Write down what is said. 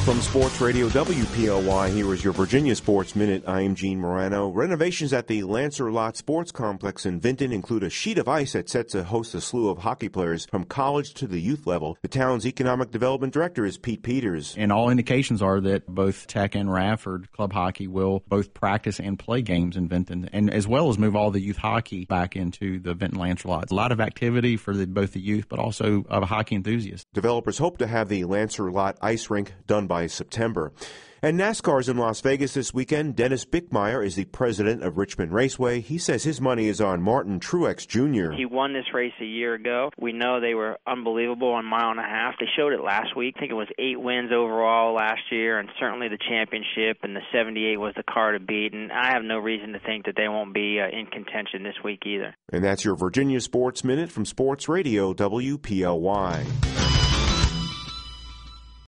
From Sports Radio WPLY, here is your Virginia Sports Minute. I am Gene Morano. Renovations at the Lancer-Lott Sports Complex in Vinton include a sheet of ice that's set to host a slew of hockey players from college to the youth level. The town's economic development director is Pete Peters. And all indications are that both Tech and Radford Club Hockey will both practice and play games in Vinton, and as well as move all the youth hockey back into the Vinton Lancer-Lott. A lot of activity for both the youth, but also hockey enthusiasts. Developers hope to have the Lancer-Lott ice rink done by September. And NASCAR's in Las Vegas this weekend. Dennis Bickmeyer is the president of Richmond Raceway. He says his money is on Martin Truex Jr. He won this race a year ago. We know they were unbelievable on mile and a half. They showed it last week. I think it was 8 wins overall last year, and certainly the championship, and the 78 was the car to beat. And I have no reason to think that they won't be in contention this week either. And that's your Virginia Sports Minute from Sports Radio WPLY.